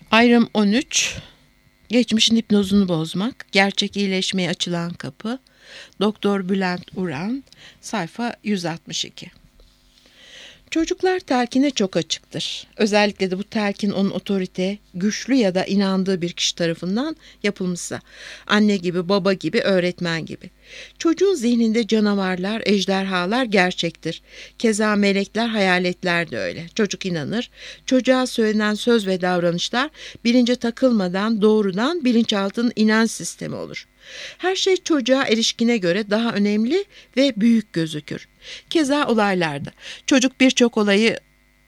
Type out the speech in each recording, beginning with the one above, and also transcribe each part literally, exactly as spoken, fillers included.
Ayrım on üç. Geçmişin hipnozunu bozmak. Gerçek iyileşmeye açılan kapı. Doktor Bülent Uran. Sayfa yüz altmış iki. Çocuklar telkine çok açıktır. Özellikle de bu telkin onun otorite, güçlü ya da inandığı bir kişi tarafından yapılmışsa. Anne gibi, baba gibi, öğretmen gibi. Çocuğun zihninde canavarlar, ejderhalar gerçektir. Keza melekler, hayaletler de öyle. Çocuk inanır. Çocuğa söylenen söz ve davranışlar bilince takılmadan doğrudan bilinçaltının inanç sistemi olur. Her şey çocuğa erişkine göre daha önemli ve büyük gözükür. Keza olaylarda. Çocuk birçok olayı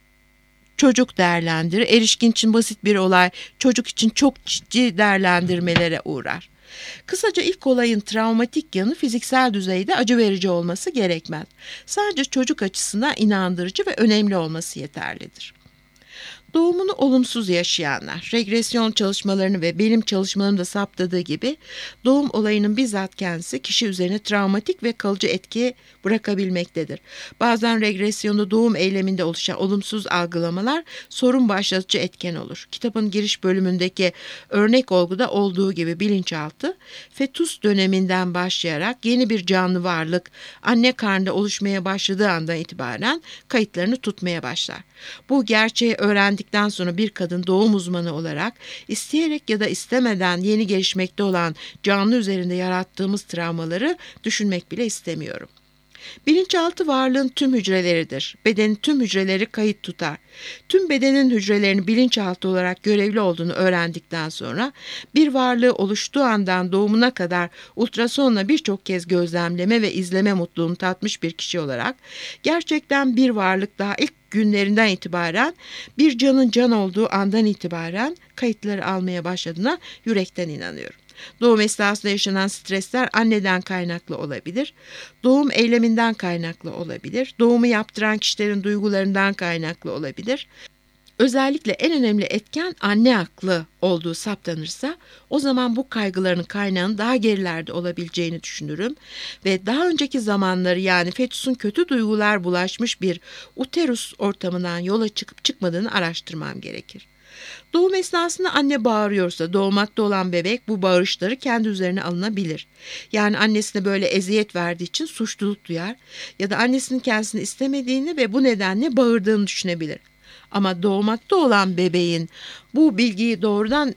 çocuk değerlendirir. Erişkin için basit bir olay çocuk için çok ciddi değerlendirmelere uğrar. Kısaca ilk olayın travmatik yanı fiziksel düzeyde acı verici olması gerekmez. Sadece çocuk açısından inandırıcı ve önemli olması yeterlidir. Doğumunu olumsuz yaşayanlar, regresyon çalışmalarını ve benim çalışmalarımda saptadığı gibi doğum olayının bizzat kendisi kişi üzerine travmatik ve kalıcı etki bırakabilmektedir. Bazen regresyonda doğum eyleminde oluşan olumsuz algılamalar sorun başlatıcı etken olur. Kitabın giriş bölümündeki örnek olguda olduğu gibi bilinçaltı, fetüs döneminden başlayarak yeni bir canlı varlık anne karnında oluşmaya başladığı andan itibaren kayıtlarını tutmaya başlar. Bu gerçeği öğrendikten sonra bir kadın doğum uzmanı olarak isteyerek ya da istemeden yeni gelişmekte olan canlı üzerinde yarattığımız travmaları düşünmek bile istemiyorum. Bilinçaltı varlığın tüm hücreleridir. Bedenin tüm hücreleri kayıt tutar. Tüm bedenin hücrelerinin bilinçaltı olarak görevli olduğunu öğrendikten sonra bir varlığı oluştuğu andan doğumuna kadar ultrasonla birçok kez gözlemleme ve izleme mutluluğunu tatmış bir kişi olarak gerçekten bir varlık daha ilk günlerinden itibaren bir canın can olduğu andan itibaren kayıtları almaya başladığına yürekten inanıyorum. Doğum esnasında yaşanan stresler anneden kaynaklı olabilir, doğum eyleminden kaynaklı olabilir, doğumu yaptıran kişilerin duygularından kaynaklı olabilir. Özellikle en önemli etken anne aklı olduğu saptanırsa o zaman bu kaygıların kaynağının daha gerilerde olabileceğini düşünürüm ve daha önceki zamanları yani fetüsün kötü duygular bulaşmış bir uterus ortamından yola çıkıp çıkmadığını araştırmam gerekir. Doğum esnasında anne bağırıyorsa doğmakta olan bebek bu bağırışları kendi üzerine alınabilir. Yani annesine böyle eziyet verdiği için suçluluk duyar ya da annesinin kendisini istemediğini ve bu nedenle bağırdığını düşünebilir. Ama doğmakta olan bebeğin bu bilgiyi doğrudan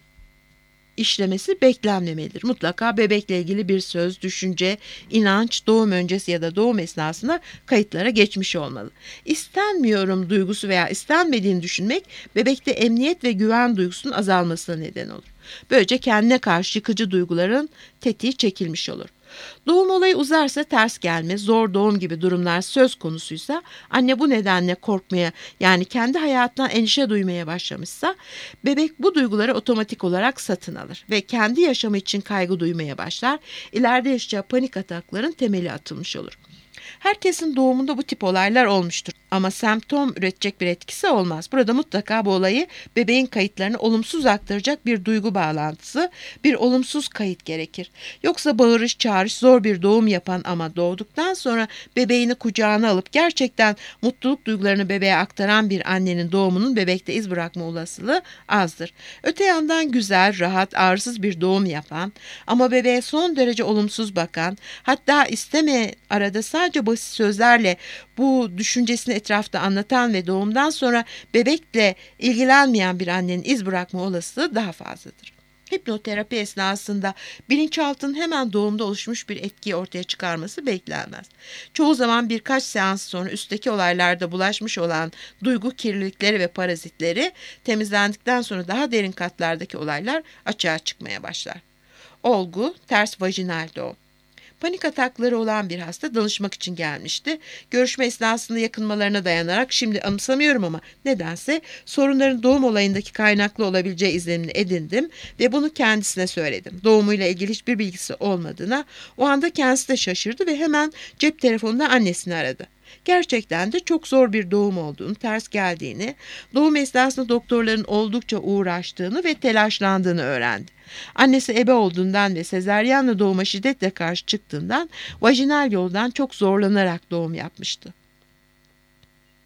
işlemesi beklenmemelidir. Mutlaka bebekle ilgili bir söz, düşünce, inanç doğum öncesi ya da doğum esnasında kayıtlara geçmiş olmalı. İstenmiyorum duygusu veya istenmediğini düşünmek bebekte emniyet ve güven duygusunun azalmasına neden olur. Böylece kendine karşı yıkıcı duyguların tetiği çekilmiş olur. Doğum olayı uzarsa ters gelme, zor doğum gibi durumlar söz konusuysa, anne bu nedenle korkmaya yani kendi hayatından endişe duymaya başlamışsa, bebek bu duyguları otomatik olarak satın alır ve kendi yaşamı için kaygı duymaya başlar. İleride yaşayacağı panik atakların temeli atılmış olur. Herkesin doğumunda bu tip olaylar olmuştur ama semptom üretecek bir etkisi olmaz. Burada mutlaka bu olayı bebeğin kayıtlarını olumsuz aktaracak bir duygu bağlantısı, bir olumsuz kayıt gerekir. Yoksa bağırış çağırış zor bir doğum yapan ama doğduktan sonra bebeğini kucağına alıp gerçekten mutluluk duygularını bebeğe aktaran bir annenin doğumunun bebekte iz bırakma olasılığı azdır. Öte yandan güzel, rahat, ağrısız bir doğum yapan ama bebeğe son derece olumsuz bakan, hatta istemeye arada sadece basit sözlerle bu düşüncesini etrafta anlatan ve doğumdan sonra bebekle ilgilenmeyen bir annenin iz bırakma olasılığı daha fazladır. Hipnoterapi esnasında bilinçaltının hemen doğumda oluşmuş bir etkiyi ortaya çıkarması beklenmez. Çoğu zaman birkaç seans sonra üstteki olaylarda bulaşmış olan duygu kirlilikleri ve parazitleri temizlendikten sonra daha derin katlardaki olaylar açığa çıkmaya başlar. Olgu, ters vajinal doğum. Panik atakları olan bir hasta danışmak için gelmişti. Görüşme esnasında yakınmalarına dayanarak şimdi anımsamıyorum ama nedense sorunların doğum olayındaki kaynaklı olabileceği izlenimini edindim ve bunu kendisine söyledim. Doğumuyla ilgili hiçbir bilgisi olmadığına o anda kendisi de şaşırdı ve hemen cep telefonunda annesini aradı. Gerçekten de çok zor bir doğum olduğunu, ters geldiğini, doğum esnasında doktorların oldukça uğraştığını ve telaşlandığını öğrendi. Annesi ebe olduğundan ve sezaryenle doğuma şiddetle karşı çıktığından vajinal yoldan çok zorlanarak doğum yapmıştı.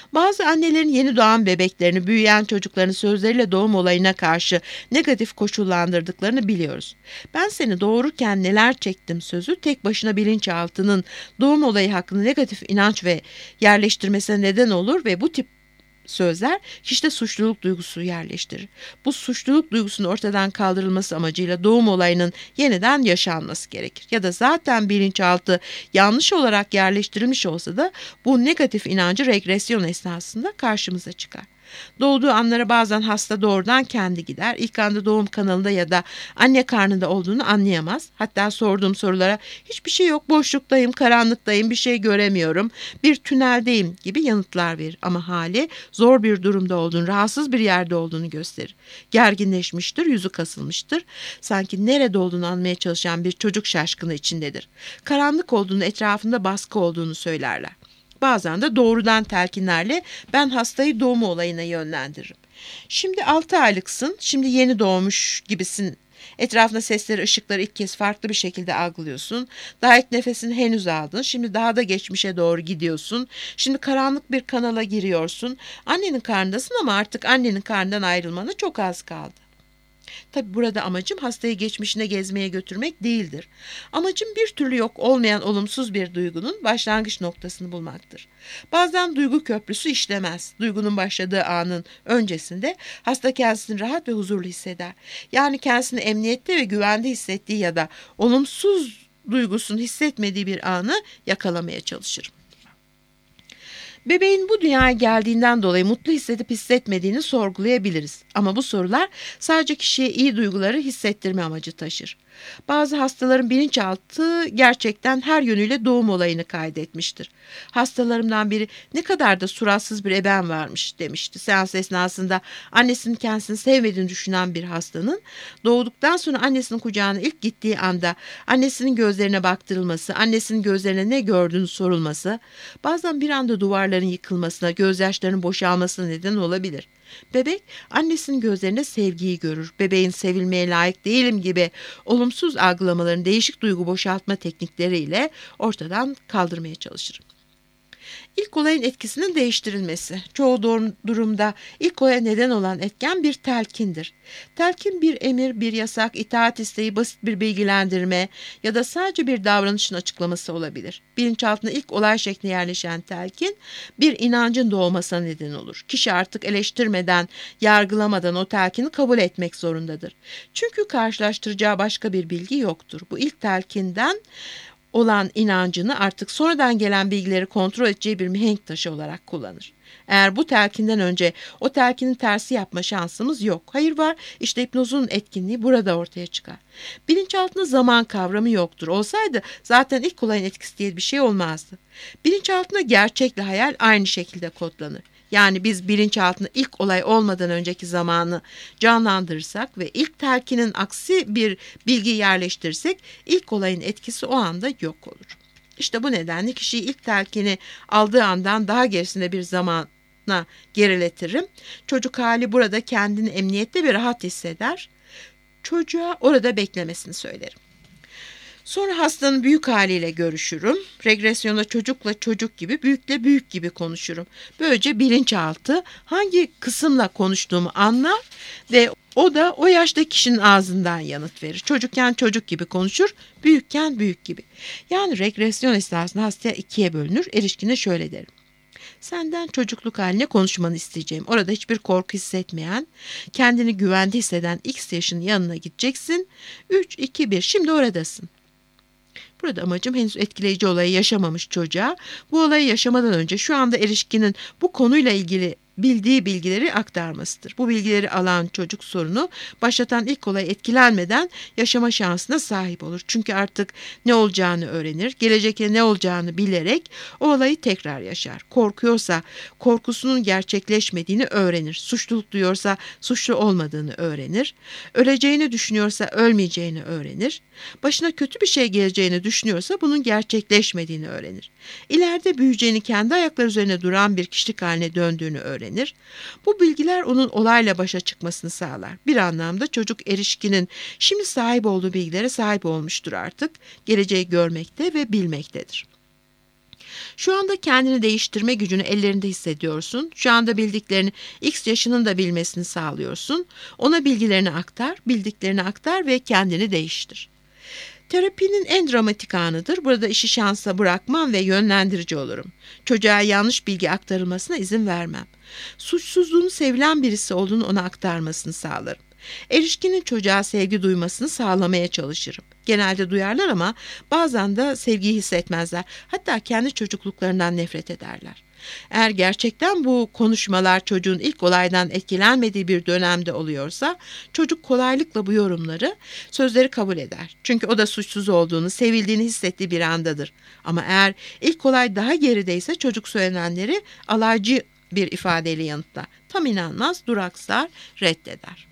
Bazı annelerin yeni doğan bebeklerini, büyüyen çocuklarını sözleriyle doğum olayına karşı negatif koşullandırdıklarını biliyoruz. Ben seni doğururken neler çektim sözü tek başına bilinçaltının doğum olayı hakkında negatif inanç ve yerleştirmesine neden olur ve bu tip sözler kişide suçluluk duygusu yerleştirir. Bu suçluluk duygusunun ortadan kaldırılması amacıyla doğum olayının yeniden yaşanması gerekir. Ya da zaten bilinçaltı yanlış olarak yerleştirilmiş olsa da bu negatif inancı regresyon esnasında karşımıza çıkar. Doğduğu anlara bazen hasta doğrudan kendi gider. İlk anda doğum kanalında ya da anne karnında olduğunu anlayamaz. Hatta sorduğum sorulara hiçbir şey yok, boşluktayım, karanlıktayım, bir şey göremiyorum, bir tüneldeyim gibi yanıtlar verir. Ama hali zor bir durumda olduğunu, rahatsız bir yerde olduğunu gösterir. Gerginleşmiştir, yüzü kasılmıştır. Sanki nerede olduğunu anlamaya çalışan bir çocuk şaşkını içindedir. Karanlık olduğunu, etrafında baskı olduğunu söylerler. Bazen de doğrudan telkinlerle ben hastayı doğum olayına yönlendiririm. Şimdi altı aylıksın, şimdi yeni doğmuş gibisin. Etrafında sesleri, ışıkları ilk kez farklı bir şekilde algılıyorsun. Daha ilk nefesini henüz aldın. Şimdi daha da geçmişe doğru gidiyorsun. Şimdi karanlık bir kanala giriyorsun. Annenin karnındasın ama artık annenin karnından ayrılmana çok az kaldı. Tabi burada amacım hastayı geçmişine gezmeye götürmek değildir. Amacım bir türlü yok olmayan olumsuz bir duygunun başlangıç noktasını bulmaktır. Bazen duygu köprüsü işlemez. Duygunun başladığı anın öncesinde hasta kendisini rahat ve huzurlu hisseder. Yani kendisini emniyette ve güvende hissettiği ya da olumsuz duygusunu hissetmediği bir anı yakalamaya çalışırım. Bebeğin bu dünyaya geldiğinden dolayı mutlu hissedip hissetmediğini sorgulayabiliriz. Ama bu sorular sadece kişiye iyi duyguları hissettirme amacı taşır. Bazı hastaların bilinçaltı gerçekten her yönüyle doğum olayını kaydetmiştir. Hastalarımdan biri ne kadar da suratsız bir eben varmış demişti. Seans esnasında annesinin kendisini sevmediğini düşünen bir hastanın doğduktan sonra annesinin kucağına ilk gittiği anda annesinin gözlerine baktırılması, annesinin gözlerine ne gördüğünü sorulması, bazen bir anda duvarların yıkılmasına, gözyaşlarının boşalmasına neden olabilir. Bebek annesinin gözlerinde sevgiyi görür. Bebeğin sevilmeye layık değilim gibi olumsuz algılamaların değişik duygu boşaltma teknikleriyle ortadan kaldırmaya çalışırım. İlk olayın etkisinin değiştirilmesi. Çoğu durumda ilk olaya neden olan etken bir telkindir. Telkin bir emir, bir yasak, itaat isteği, basit bir bilgilendirme ya da sadece bir davranışın açıklaması olabilir. Bilinçaltına ilk olay şekline yerleşen telkin bir inancın doğmasına neden olur. Kişi artık eleştirmeden, yargılamadan o telkini kabul etmek zorundadır. Çünkü karşılaştıracağı başka bir bilgi yoktur. Bu ilk telkinden olan inancını artık sonradan gelen bilgileri kontrol edeceği bir mihenk taşı olarak kullanır. Eğer bu telkinden önce o telkinin tersi yapma şansımız yok. Hayır var, işte hipnozun etkinliği burada ortaya çıkar. Bilinçaltında zaman kavramı yoktur. Olsaydı zaten ilk olayın etkisi diye bir şey olmazdı. Bilinçaltında gerçekle hayal aynı şekilde kodlanır. Yani biz bilinçaltında ilk olay olmadan önceki zamanı canlandırırsak ve ilk telkinin aksi bir bilgi yerleştirirsek ilk olayın etkisi o anda yok olur. İşte bu nedenle kişiyi ilk telkini aldığı andan daha gerisinde bir zamana geriletirim. Çocuk hali burada kendini emniyette ve rahat hisseder. Çocuğa orada beklemesini söylerim. Sonra hastanın büyük haliyle görüşürüm. Regresyonda çocukla çocuk gibi, büyükle büyük gibi konuşurum. Böylece bilinçaltı hangi kısımla konuştuğumu anlar ve o da o yaşta kişinin ağzından yanıt verir. Çocukken çocuk gibi konuşur, büyükken büyük gibi. Yani regresyon esnasında hastaya ikiye bölünür. Erişkine şöyle derim. Senden çocukluk haline konuşmanı isteyeceğim. Orada hiçbir korku hissetmeyen, kendini güvende hisseden X yaşının yanına gideceksin. üç, iki, bir. Şimdi oradasın. Burada amacım henüz etkileyici olayı yaşamamış çocuğa, bu olayı yaşamadan önce şu anda erişkinin bu konuyla ilgili bildiği bilgileri aktarmasıdır. Bu bilgileri alan çocuk sorunu başlatan ilk olay etkilenmeden yaşama şansına sahip olur. Çünkü artık ne olacağını öğrenir, gelecekte ne olacağını bilerek o olayı tekrar yaşar. Korkuyorsa korkusunun gerçekleşmediğini öğrenir. Suçluluk duyuyorsa suçlu olmadığını öğrenir. Öleceğini düşünüyorsa ölmeyeceğini öğrenir. Başına kötü bir şey geleceğini düşünüyorsa bunun gerçekleşmediğini öğrenir. İleride büyüyeceğini, kendi ayakları üzerine duran bir kişilik haline döndüğünü öğrenir. Bu bilgiler onun olayla başa çıkmasını sağlar. Bir anlamda çocuk erişkinin şimdi sahip olduğu bilgilere sahip olmuştur artık. Geleceği görmekte ve bilmektedir. Şu anda kendini değiştirme gücünü ellerinde hissediyorsun. Şu anda bildiklerini X yaşının da bilmesini sağlıyorsun. Ona bilgilerini aktar, bildiklerini aktar ve kendini değiştir. Terapinin en dramatik anıdır. Burada işi şansa bırakmam ve yönlendirici olurum. Çocuğa yanlış bilgi aktarılmasına izin vermem. Suçsuzluğunu sevilen birisi olduğunu ona aktarmasını sağlarım. Erişkinin çocuğa sevgi duymasını sağlamaya çalışırım. Genelde duyarlar ama bazen de sevgiyi hissetmezler. Hatta kendi çocukluklarından nefret ederler. Eğer gerçekten bu konuşmalar çocuğun ilk olaydan etkilenmediği bir dönemde oluyorsa, çocuk kolaylıkla bu yorumları, sözleri kabul eder. Çünkü o da suçsuz olduğunu, sevildiğini hissettiği bir andadır. Ama eğer ilk olay daha gerideyse çocuk söylenenleri alaycı bir ifadeyle yanıtlar. Tam inanmaz, duraksar, reddeder.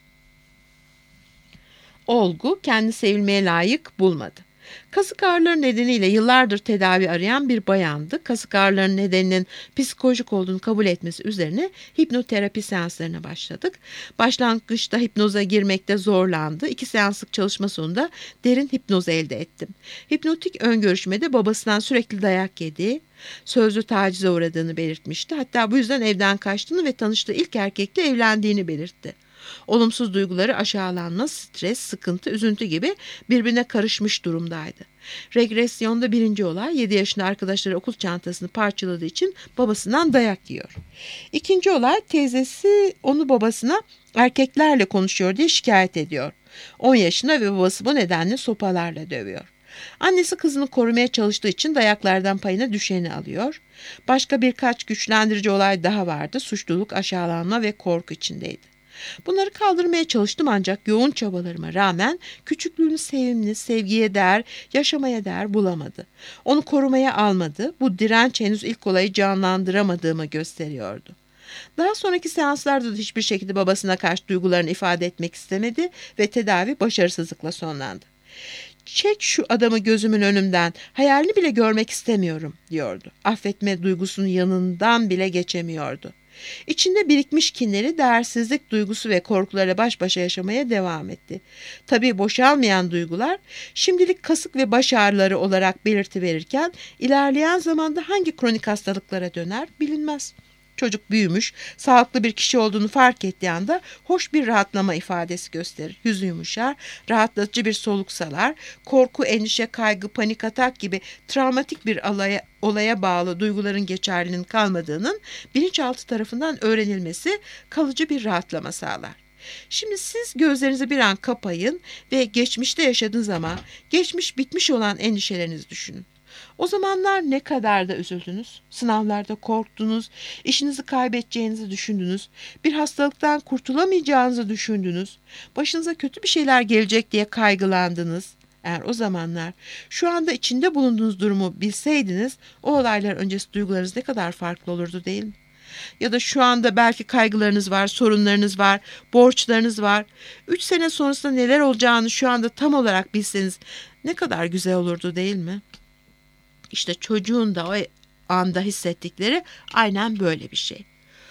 Olgu kendi sevilmeye layık bulmadı. Kasık ağrıları nedeniyle yıllardır tedavi arayan bir bayandı. Kasık ağrılarının nedeninin psikolojik olduğunu kabul etmesi üzerine hipnoterapi seanslarına başladık. Başlangıçta hipnoza girmekte zorlandı. İki seanslık çalışma sonunda derin hipnoz elde ettim. Hipnotik ön görüşmede babasından sürekli dayak yediği, sözlü tacize uğradığını belirtmişti. Hatta bu yüzden evden kaçtığını ve tanıştığı ilk erkekle evlendiğini belirtti. Olumsuz duyguları aşağılanma, stres, sıkıntı, üzüntü gibi birbirine karışmış durumdaydı. Regresyonda birinci olay yedi yaşında arkadaşları okul çantasını parçaladığı için babasından dayak yiyor. İkinci olay teyzesi onu babasına erkeklerle konuşuyor diye şikayet ediyor. on yaşında ve babası bu nedenle sopalarla dövüyor. Annesi kızını korumaya çalıştığı için dayaklardan payına düşeni alıyor. Başka birkaç güçlendirici olay daha vardı. Suçluluk, aşağılanma ve korku içindeydi. Bunları kaldırmaya çalıştım ancak yoğun çabalarıma rağmen küçüklüğünü sevimli, sevgiye değer, yaşamaya değer bulamadı. Onu korumaya almadı. Bu direnç henüz ilk olayı canlandıramadığımı gösteriyordu. Daha sonraki seanslarda da hiçbir şekilde babasına karşı duygularını ifade etmek istemedi ve tedavi başarısızlıkla sonlandı. "Çek şu adamı gözümün önümden, hayalini bile görmek istemiyorum," diyordu. Affetme duygusunun yanından bile geçemiyordu. İçinde birikmiş kinleri, değersizlik duygusu ve korkularla baş başa yaşamaya devam etti. Tabii boşalmayan duygular şimdilik kasık ve baş ağrıları olarak belirti verirken ilerleyen zamanda hangi kronik hastalıklara döner bilinmez. Çocuk büyümüş, sağlıklı bir kişi olduğunu fark ettiği anda hoş bir rahatlama ifadesi gösterir. Yüzü yumuşar, rahatlatıcı bir soluk salar, korku, endişe, kaygı, panik atak gibi travmatik bir olaya, olaya bağlı duyguların geçerliliğinin kalmadığının bilinçaltı tarafından öğrenilmesi kalıcı bir rahatlama sağlar. Şimdi siz gözlerinizi bir an kapayın ve geçmişte yaşadığınız ama geçmiş bitmiş olan endişelerinizi düşünün. O zamanlar ne kadar da üzüldünüz, sınavlarda korktunuz, işinizi kaybedeceğinizi düşündünüz, bir hastalıktan kurtulamayacağınızı düşündünüz, başınıza kötü bir şeyler gelecek diye kaygılandınız. Eğer o zamanlar şu anda içinde bulunduğunuz durumu bilseydiniz, o olaylar öncesi duygularınız ne kadar farklı olurdu değil mi? Ya da şu anda belki kaygılarınız var, sorunlarınız var, borçlarınız var. Üç sene sonrasında neler olacağını şu anda tam olarak bilseniz ne kadar güzel olurdu değil mi? İşte çocuğun da o anda hissettikleri aynen böyle bir şey.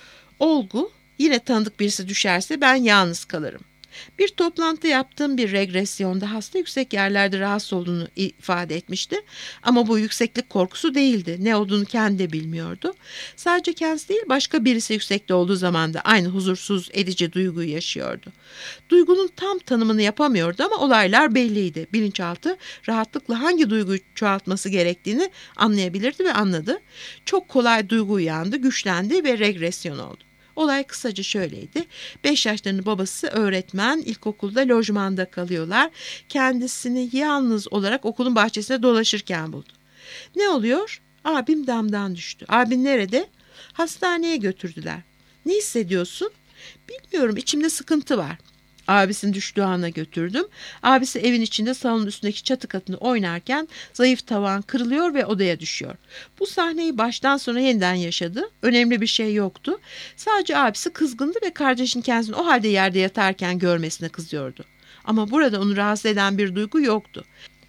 Olgu, yine tanıdık birisi düşerse ben yalnız kalırım. Bir toplantı yaptığım bir regresyonda hasta yüksek yerlerde rahatsız olduğunu ifade etmişti. Ama bu yükseklik korkusu değildi. Ne olduğunu kendi de bilmiyordu. Sadece kendisi değil, başka birisi yüksekte olduğu zaman da aynı huzursuz edici duyguyu yaşıyordu. Duygunun tam tanımını yapamıyordu ama olaylar belliydi. Bilinçaltı rahatlıkla hangi duyguyu çoğaltması gerektiğini anlayabilirdi ve anladı. Çok kolay duygu uyandı, güçlendi ve regresyon oldu. Olay kısaca şöyleydi. Beş yaşlarında babası öğretmen, ilkokulda lojmanda kalıyorlar. Kendisini yalnız olarak okulun bahçesinde dolaşırken buldu. Ne oluyor? Abim damdan düştü. Abin nerede? Hastaneye götürdüler. Ne hissediyorsun? Bilmiyorum, içimde sıkıntı var. Abisinin düştüğü ana götürdüm. Abisi evin içinde salonun üstündeki çatı katını oynarken zayıf tavan kırılıyor ve odaya düşüyor. Bu sahneyi baştan sona yeniden yaşadı. Önemli bir şey yoktu. Sadece abisi kızgındı ve kardeşin kendisini o halde yerde yatarken görmesine kızıyordu. Ama burada onu rahatsız eden bir duygu yoktu.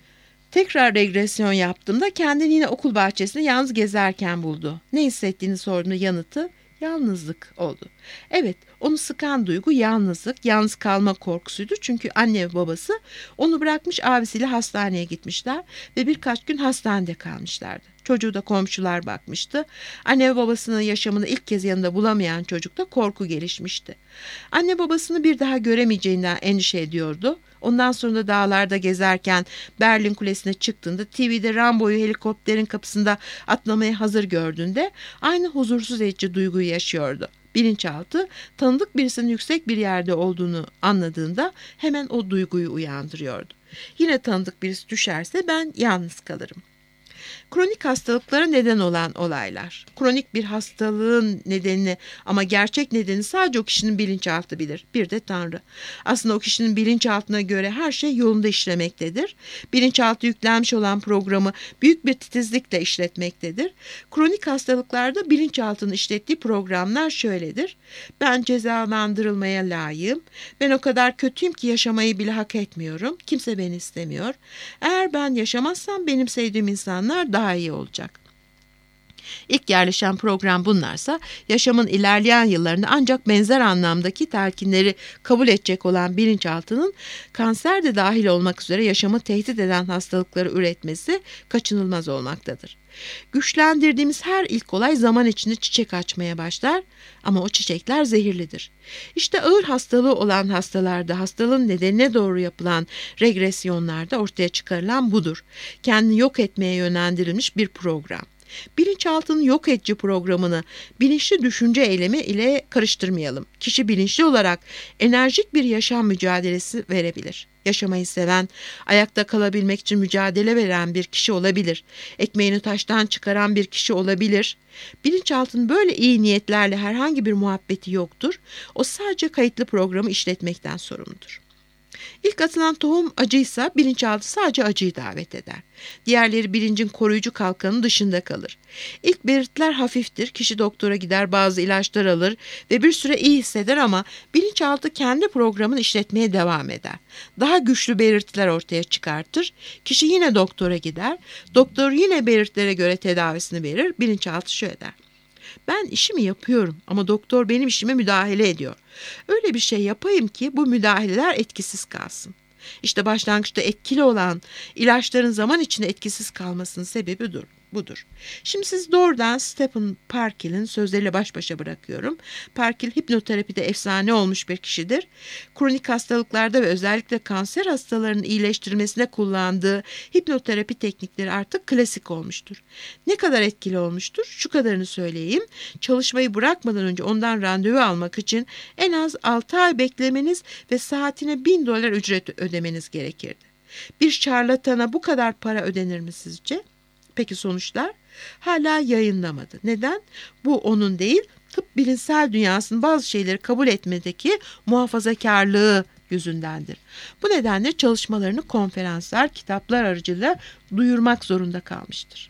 Tekrar regresyon yaptığımda kendini yine okul bahçesinde yalnız gezerken buldu. Ne hissettiğini sorduğunda yanıtı yalnızlık oldu. Evet, Onu sıkan duygu yalnızlık, yalnız kalma korkusuydu. Çünkü anne ve babası onu bırakmış, abisiyle hastaneye gitmişler ve birkaç gün hastanede kalmışlardı. Çocuğu da komşular bakmıştı. Anne ve babasının yaşamını ilk kez yanında bulamayan çocukta korku gelişmişti. Anne babasını bir daha göremeyeceğinden endişe ediyordu. Ondan sonra da dağlarda gezerken Berlin Kulesi'ne çıktığında T V'de Rambo'yu helikopterin kapısında atlamaya hazır gördüğünde aynı huzursuz edici duyguyu yaşıyordu. Bilinçaltı tanıdık birisinin yüksek bir yerde olduğunu anladığında hemen o duyguyu uyandırıyordu. Yine tanıdık birisi düşerse ben yalnız kalırım. Kronik hastalıklara neden olan olaylar. Kronik bir hastalığın nedenini ama gerçek nedeni sadece o kişinin bilinçaltı bilir. Bir de Tanrı. Aslında o kişinin bilinçaltına göre her şey yolunda işlemektedir. Bilinçaltı yüklenmiş olan programı büyük bir titizlikle işletmektedir. Kronik hastalıklarda bilinçaltının işlettiği programlar şöyledir. Ben cezalandırılmaya layığım. Ben o kadar kötüyüm ki yaşamayı bile hak etmiyorum. Kimse beni istemiyor. Eğer ben yaşamazsam benim sevdiğim insanlar daha iyi olacak. İlk yerleşen program bunlarsa yaşamın ilerleyen yıllarında ancak benzer anlamdaki telkinleri kabul edecek olan bilinçaltının kanser de dahil olmak üzere yaşamı tehdit eden hastalıkları üretmesi kaçınılmaz olmaktadır. Güçlendirdiğimiz her ilk olay zaman içinde çiçek açmaya başlar ama o çiçekler zehirlidir. İşte ağır hastalığı olan hastalarda hastalığın nedenine doğru yapılan regresyonlarda ortaya çıkarılan budur. Kendini yok etmeye yönlendirilmiş bir program. Bilinçaltının yok edici programını bilinçli düşünce eylemi ile karıştırmayalım. Kişi bilinçli olarak enerjik bir yaşam mücadelesi verebilir. Yaşamayı seven, ayakta kalabilmek için mücadele veren bir kişi olabilir. Ekmeğini taştan çıkaran bir kişi olabilir. Bilinçaltının böyle iyi niyetlerle herhangi bir muhabbeti yoktur. O sadece kayıtlı programı işletmekten sorumludur. İlk atılan tohum acıysa bilinçaltı sadece acıyı davet eder. Diğerleri bilincin koruyucu kalkanının dışında kalır. İlk belirtiler hafiftir. Kişi doktora gider, bazı ilaçlar alır ve bir süre iyi hisseder ama bilinçaltı kendi programını işletmeye devam eder. Daha güçlü belirtiler ortaya çıkartır. Kişi yine doktora gider. Doktor yine belirtilere göre tedavisini verir. Bilinçaltı şöyle der: ben işimi yapıyorum ama doktor benim işime müdahale ediyor. Öyle bir şey yapayım ki bu müdahaleler etkisiz kalsın. İşte başlangıçta etkili olan ilaçların zaman içinde etkisiz kalmasının sebebi budur. Şimdi siz doğrudan Stephen Parkill'in sözleriyle baş başa bırakıyorum. Parkill hipnoterapide efsane olmuş bir kişidir. Kronik hastalıklarda ve özellikle kanser hastalarının iyileştirilmesine kullandığı hipnoterapi teknikleri artık klasik olmuştur. Ne kadar etkili olmuştur? Şu kadarını söyleyeyim. Çalışmayı bırakmadan önce ondan randevu almak için en az altı ay beklemeniz ve saatine bin dolar ücret ödemeniz gerekirdi. Bir şarlatana bu kadar para ödenir mi sizce? Peki sonuçlar? Hala yayınlamadı. Neden? Bu onun değil, tıp bilimsel dünyasının bazı şeyleri kabul etmedeki muhafazakarlığı yüzündendir. Bu nedenle çalışmalarını konferanslar, kitaplar aracılığıyla duyurmak zorunda kalmıştır.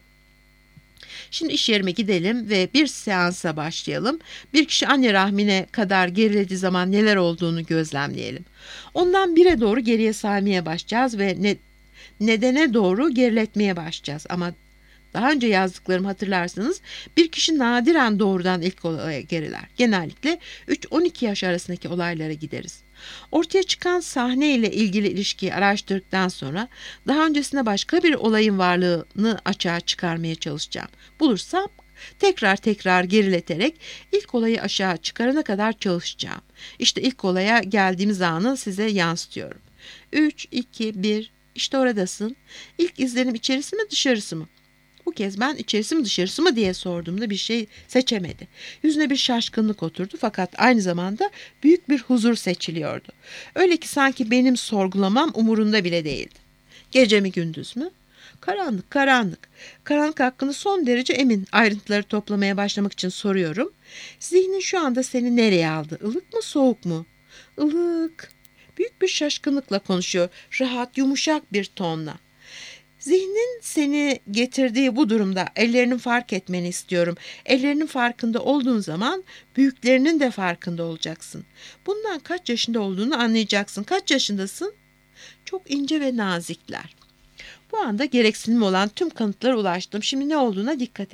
Şimdi iş yerime gidelim ve bir seansa başlayalım. Bir kişi anne rahmine kadar gerilediği zaman neler olduğunu gözlemleyelim. Ondan bire doğru geriye saymaya başlayacağız ve ne, nedene doğru geriletmeye başlayacağız. Ama daha önce yazdıklarımı hatırlarsanız bir kişi nadiren doğrudan ilk olaya geriler. Genellikle üç on iki yaş arasındaki olaylara gideriz. Ortaya çıkan sahne ile ilgili ilişkiyi araştırdıktan sonra daha öncesinde başka bir olayın varlığını açığa çıkarmaya çalışacağım. Bulursam tekrar tekrar gerileterek ilk olayı aşağı çıkarana kadar çalışacağım. İşte ilk olaya geldiğimiz anı size yansıtıyorum. üç, iki, bir, işte oradasın. İlk izlenim içerisi mi dışarısı mı? Bu kez ben içerisi mi dışarısı mı diye sorduğumda bir şey seçemedi. Yüzüne bir şaşkınlık oturdu fakat aynı zamanda büyük bir huzur seçiliyordu. Öyle ki sanki benim sorgulamam umurunda bile değildi. Gece mi gündüz mü? Karanlık, karanlık. Karanlık hakkında son derece emin. Ayrıntıları toplamaya başlamak için soruyorum. Zihnin şu anda seni nereye aldı? Ilık mı, soğuk mu? Ilık. Büyük bir şaşkınlıkla konuşuyor. Rahat, yumuşak bir tonla. Zihnin seni getirdiği bu durumda ellerinin fark etmeni istiyorum. Ellerinin farkında olduğun zaman büyüklerinin de farkında olacaksın. Bundan kaç yaşında olduğunu anlayacaksın. Kaç yaşındasın? Çok ince ve nazikler. Bu anda gereksinim olan tüm kanıtlara ulaştım. Şimdi ne olduğuna dikkat edin.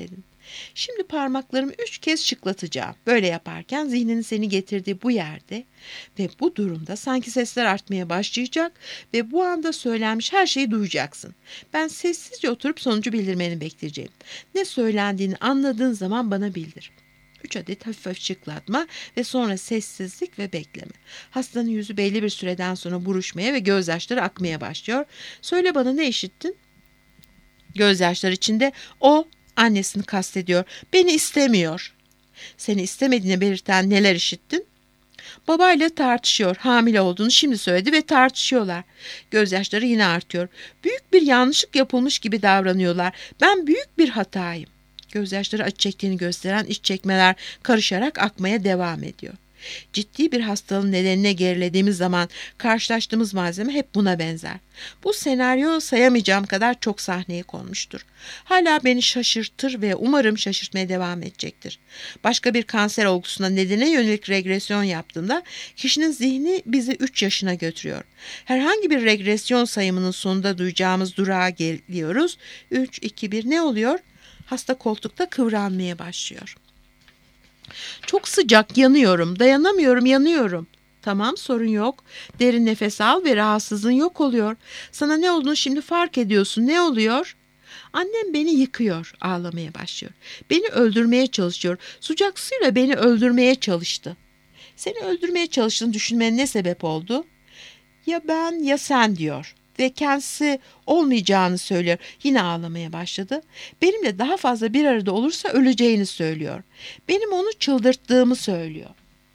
Şimdi parmaklarımı üç kez şıklatacağım. Böyle yaparken zihninin seni getirdiği bu yerde ve bu durumda sanki sesler artmaya başlayacak ve bu anda söylenmiş her şeyi duyacaksın. Ben sessizce oturup sonucu bildirmeni bekleyeceğim. Ne söylendiğini anladığın zaman bana bildir. Üç adet hafif hafif şıklatma ve sonra sessizlik ve bekleme. Hastanın yüzü belli bir süreden sonra buruşmaya ve gözyaşları akmaya başlıyor. Söyle bana, ne işittin? Gözyaşları içinde o annesini kastediyor. Beni istemiyor. Seni istemediğini belirten neler işittin? Babayla tartışıyor. Hamile olduğunu şimdi söyledi ve tartışıyorlar. Gözyaşları yine artıyor. Büyük bir yanlışlık yapılmış gibi davranıyorlar. Ben büyük bir hatayım. Gözyaşları acı çektiğini gösteren iç çekmeler karışarak akmaya devam ediyor. Ciddi bir hastalığın nedenine gerilediğimiz zaman karşılaştığımız malzeme hep buna benzer. Bu senaryo sayamayacağım kadar çok sahneye konmuştur. Hala beni şaşırtır ve umarım şaşırtmaya devam edecektir. Başka bir kanser olgusuna nedene yönelik regresyon yaptığımda kişinin zihni bizi üç yaşına götürüyor. Herhangi bir regresyon sayımının sonunda duyacağımız durağa geliyoruz. üç, iki, bir ne oluyor? Hasta koltukta kıvranmaya başlıyor. Çok sıcak, yanıyorum, dayanamıyorum, yanıyorum. Tamam, sorun yok. Derin nefes al ve rahatsızlığın yok oluyor. Sana ne olduğunu şimdi fark ediyorsun. Ne oluyor? Annem beni yıkıyor, ağlamaya başlıyor. Beni öldürmeye çalışıyor. Sıcak suyla beni öldürmeye çalıştı. Seni öldürmeye çalıştığını düşünmene ne sebep oldu? Ya ben ya sen diyor. Ve kendisi olmayacağını söylüyor. Yine ağlamaya başladı. Benimle daha fazla bir arada olursa öleceğini söylüyor. Benim onu çıldırttığımı söylüyor.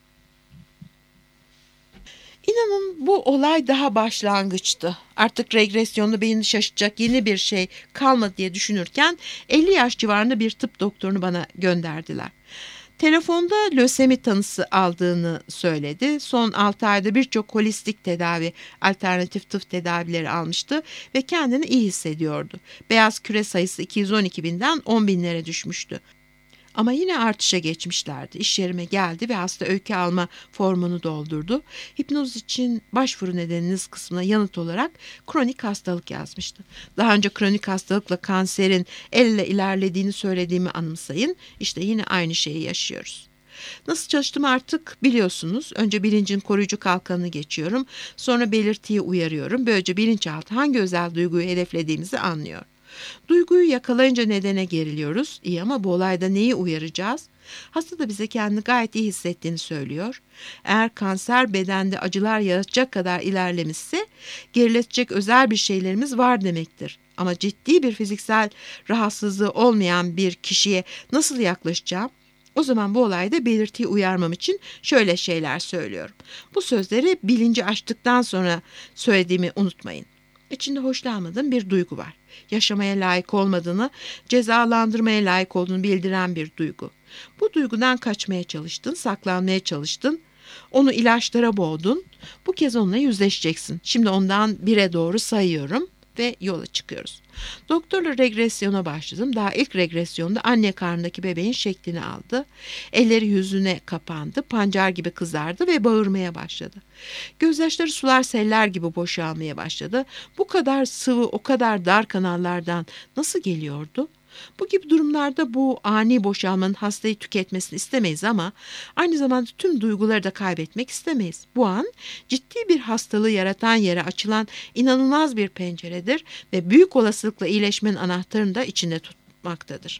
İnanın bu olay daha başlangıçtı. Artık regresyonda beni şaşırtacak yeni bir şey kalmadı diye düşünürken elli yaş civarında bir tıp doktorunu bana gönderdiler. Telefonda lösemi tanısı aldığını söyledi. Son altı ayda birçok holistik tedavi, alternatif tıp tedavileri almıştı ve kendini iyi hissediyordu. Beyaz küre sayısı iki yüz on iki binden on binlere düşmüştü. Ama yine artışa geçmişlerdi. İş yerime geldi ve hasta öykü alma formunu doldurdu. Hipnoz için başvuru nedeniniz kısmına yanıt olarak kronik hastalık yazmıştı. Daha önce kronik hastalıkla kanserin el ele ilerlediğini söylediğimi anımsayın. İşte yine aynı şeyi yaşıyoruz. Nasıl çalıştığımı artık biliyorsunuz. Önce bilincin koruyucu kalkanını geçiyorum. Sonra belirtiyi uyarıyorum. Böylece bilinçaltı hangi özel duyguyu hedeflediğimizi anlıyor. Duyguyu yakalayınca nedene geriliyoruz. İyi, ama bu olayda neyi uyaracağız? Hasta da bize kendini gayet iyi hissettiğini söylüyor. Eğer kanser bedende acılar yaratacak kadar ilerlemişse geriletecek özel bir şeylerimiz var demektir. Ama ciddi bir fiziksel rahatsızlığı olmayan bir kişiye nasıl yaklaşacağım? O zaman bu olayda belirtiyi uyarmam için şöyle şeyler söylüyorum. Bu sözleri bilinci açtıktan sonra söylediğimi unutmayın. İçinde hoşlanmadığın bir duygu var. Yaşamaya layık olmadığını, cezalandırmaya layık olduğunu bildiren bir duygu. Bu duygudan kaçmaya çalıştın, saklanmaya çalıştın. Onu ilaçlara boğdun. Bu kez onunla yüzleşeceksin. Şimdi ondan bire doğru sayıyorum ve yola çıkıyoruz. Doktorla regresyona başladım. Daha ilk regresyonda anne karnındaki bebeğin şeklini aldı. Elleri yüzüne kapandı, pancar gibi kızardı ve bağırmaya başladı. Gözyaşları sular seller gibi boşalmaya başladı. Bu kadar sıvı, o kadar dar kanallardan nasıl geliyordu? Bu gibi durumlarda bu ani boşalmanın hastayı tüketmesini istemeyiz ama aynı zamanda tüm duyguları da kaybetmek istemeyiz. Bu an ciddi bir hastalığı yaratan yere açılan inanılmaz bir penceredir ve büyük olasılıkla iyileşmenin anahtarını da içinde tutmaktadır.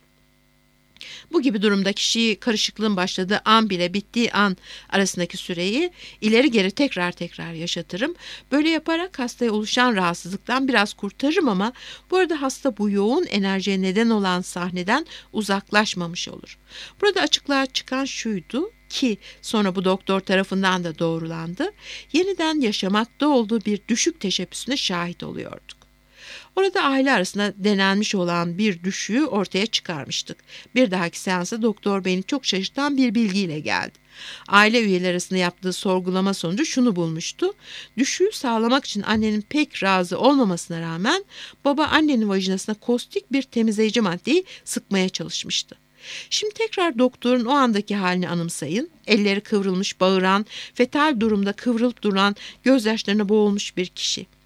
Bu gibi durumda kişiyi karışıklığın başladığı an bile bittiği an arasındaki süreyi ileri geri tekrar tekrar yaşatırım. Böyle yaparak hastaya oluşan rahatsızlıktan biraz kurtarırım ama bu arada hasta bu yoğun enerjiye neden olan sahneden uzaklaşmamış olur. Burada açıklığa çıkan şuydu ki sonra bu doktor tarafından da doğrulandı. Yeniden yaşamakta olduğu bir düşük teşebbüsüne şahit oluyorduk. Orada aile arasında denenmiş olan bir düşüğü ortaya çıkarmıştık. Bir dahaki seansa doktor beni çok şaşırtan bir bilgiyle geldi. Aile üyeleri arasında yaptığı sorgulama sonucu şunu bulmuştu. Düşüğü sağlamak için annenin pek razı olmamasına rağmen baba annenin vajinasına kostik bir temizleyici maddeyi sıkmaya çalışmıştı. Şimdi tekrar doktorun o andaki halini anımsayın. Elleri kıvrılmış, bağıran, fetal durumda kıvrılıp duran, gözyaşlarına boğulmuş bir kişi.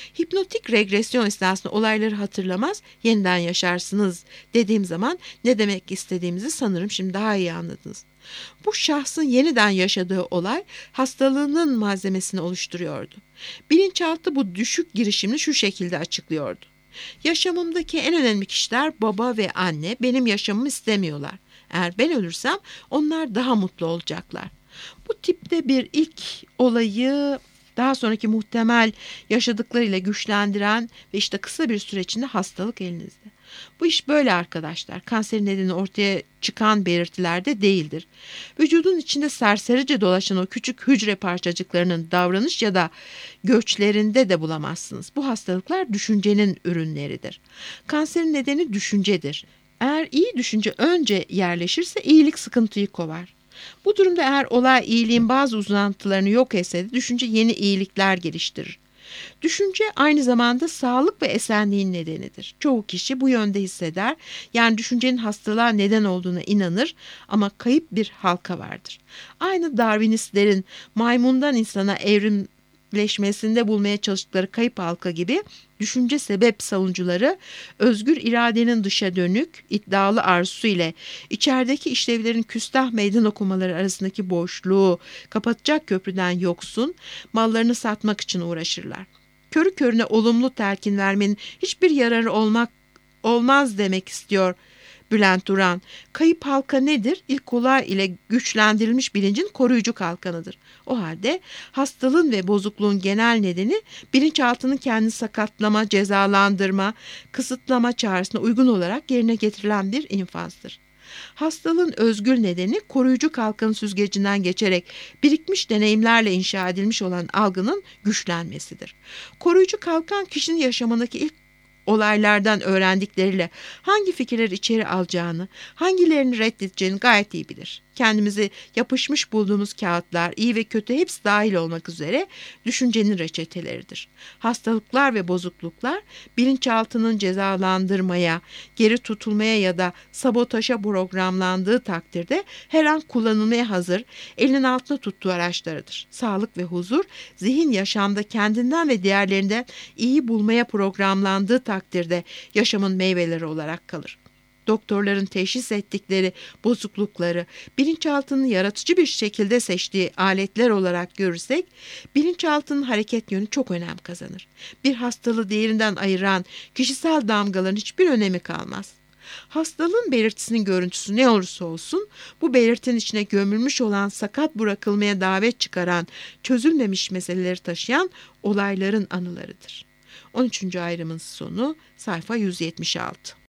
Hipnotik regresyon esnasında olayları hatırlamaz, yeniden yaşarsınız dediğim zaman ne demek istediğimizi sanırım şimdi daha iyi anladınız. Bu şahsın yeniden yaşadığı olay hastalığının malzemesini oluşturuyordu. Bilinçaltı bu düşük girişimini şu şekilde açıklıyordu. Yaşamımdaki en önemli kişiler baba ve anne benim yaşamımı istemiyorlar. Eğer ben ölürsem onlar daha mutlu olacaklar. Bu tipte bir ilk olayı daha sonraki muhtemel yaşadıklarıyla güçlendiren ve işte kısa bir süre içinde hastalık elinizde. Bu iş böyle arkadaşlar. Kanserin nedeni ortaya çıkan belirtilerde değildir. Vücudun içinde serserice dolaşan o küçük hücre parçacıklarının davranış ya da göçlerinde de bulamazsınız. Bu hastalıklar düşüncenin ürünleridir. Kanserin nedeni düşüncedir. Eğer iyi düşünce önce yerleşirse iyilik sıkıntıyı kovar. Bu durumda eğer olay iyiliğin bazı uzantılarını yok etse de düşünce yeni iyilikler geliştirir. Düşünce aynı zamanda sağlık ve esenliğin nedenidir. Çoğu kişi bu yönde hisseder, yani düşüncenin hastalığa neden olduğuna inanır ama kayıp bir halka vardır. Aynı Darwinistlerin maymundan insana evrimleşmesinde bulmaya çalıştıkları kayıp halka gibi düşünce sebep savunucuları özgür iradenin dışa dönük, iddialı arzusu ile içerideki işlevlerin küstah meydan okumaları arasındaki boşluğu kapatacak köprüden yoksun, mallarını satmak için uğraşırlar. Körü körüne olumlu telkin vermenin hiçbir yararı olmak olmaz demek istiyor Bülent Uran. Kayıp halka nedir? İlk olay ile güçlendirilmiş bilincin koruyucu kalkanıdır. O halde hastalığın ve bozukluğun genel nedeni bilinçaltının kendini sakatlama, cezalandırma, kısıtlama çağrısına uygun olarak yerine getirilen bir infazdır. Hastalığın özgül nedeni koruyucu kalkanın süzgecinden geçerek birikmiş deneyimlerle inşa edilmiş olan algının güçlenmesidir. Koruyucu kalkan kişinin yaşamındaki ilk olaylardan öğrendikleriyle hangi fikirleri içeri alacağını, hangilerini reddedeceğini gayet iyi bilir. Kendimizi yapışmış bulduğumuz kağıtlar, iyi ve kötü hepsi dahil olmak üzere düşüncenin reçeteleridir. Hastalıklar ve bozukluklar bilinçaltının cezalandırmaya, geri tutulmaya ya da sabotaja programlandığı takdirde her an kullanılmaya hazır, elinin altında tuttuğu araçlarıdır. Sağlık ve huzur, zihin yaşamda kendinden ve diğerlerinden iyi bulmaya programlandığı takdirde yaşamın meyveleri olarak kalır. Doktorların teşhis ettikleri bozuklukları bilinçaltının yaratıcı bir şekilde seçtiği aletler olarak görürsek, bilinçaltının hareket yönü çok önem kazanır. Bir hastalığı diğerinden ayıran kişisel damgaların hiçbir önemi kalmaz. Hastalığın belirtisinin görüntüsü ne olursa olsun, bu belirtinin içine gömülmüş olan, sakat bırakılmaya davet çıkaran, çözülmemiş meseleleri taşıyan olayların anılarıdır. on üçüncü ayrımın sonu sayfa yüz yetmiş altı.